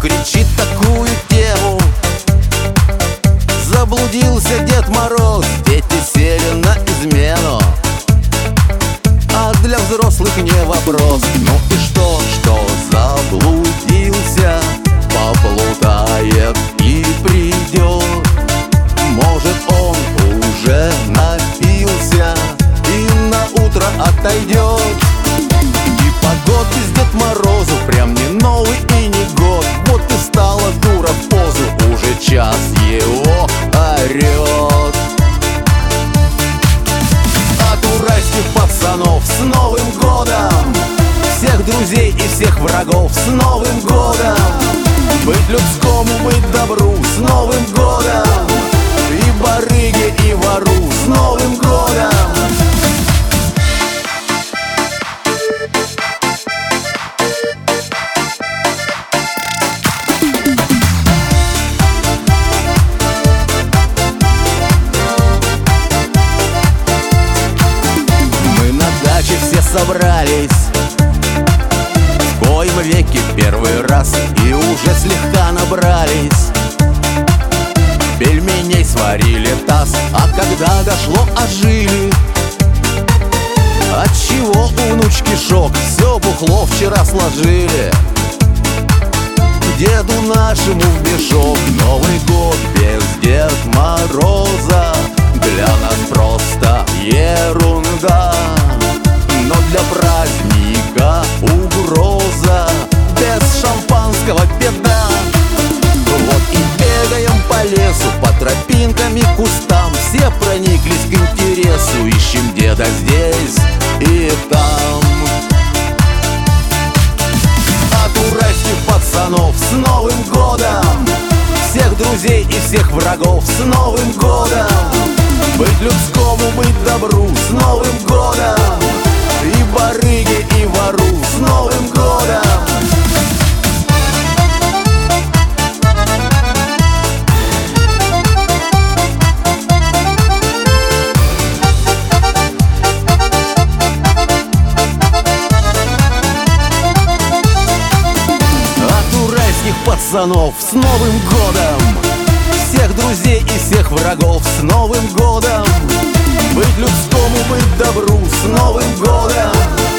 кричит такую тему: заблудился Дед Мороз, дети сели на измену. А для взрослых не вопрос: ну и что заблудился, поплутает и придет. Может, он уже напился и на утро отойдет. И погод без Дед Морозу прям не Новый и не год. Вот и стала дура в позу, уже час его орет. От уральских пацанов с Новым годом, всех друзей и всех врагов с Новым годом. Быть людскому, быть добру с Новым годом. И барыге, и вору с Новым годом. Мы на даче все собрались, в коем веке первый раз, и уже слегка набрались. Пельменей сварили таз, а когда дошло, ожили. Отчего у внучки шок, все бухло вчера сложили. Деду нашему в мешок. Новый год без Дед Мороза для нас просто ерунда. Но для праздника угроза, без шампанского беда. Вот и бегаем по лесу, по тропинкам и кустам. Все прониклись к интересу, ищем деда здесь и там. От уральских пацанов с Новым годом, всех друзей и всех врагов с Новым годом. Быть людскому, быть добру с Новым годом. И барыге, и вору с Новым годом. Пацанов с Новым годом, всех друзей и всех врагов с Новым годом. Быть людскому, быть добру с Новым годом.